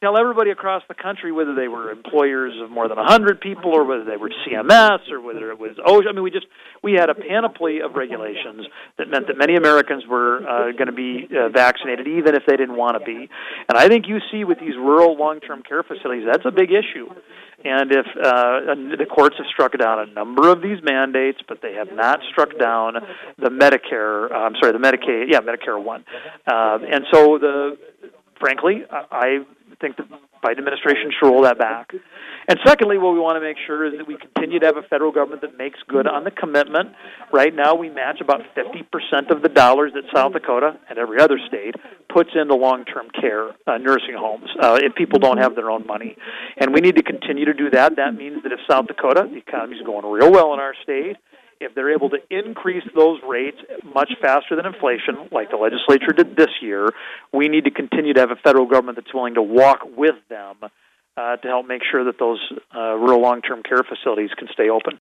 tell everybody across the country, whether they were employers of more than 100 people or whether they were CMS or whether it was OSHA. I mean, we had a panoply of regulations that meant that many Americans were going to be vaccinated even if they didn't want to be. And I think you see with these rural long-term care facilities, that's a big issue. And if the courts have struck down a number of these mandates, but they have not struck down the Medicare one. And so frankly, I think the Biden administration should roll that back. And secondly, what we want to make sure is that we continue to have a federal government that makes good on the commitment. Right now, we match about 50% of the dollars that South Dakota and every other state puts into long-term care nursing homes if people don't have their own money. And we need to continue to do that. That means that if South Dakota, the economy is going real well in our state, if they're able to increase those rates much faster than inflation, like the legislature did this year, we need to continue to have a federal government that's willing to walk with them to help make sure that those rural long-term care facilities can stay open.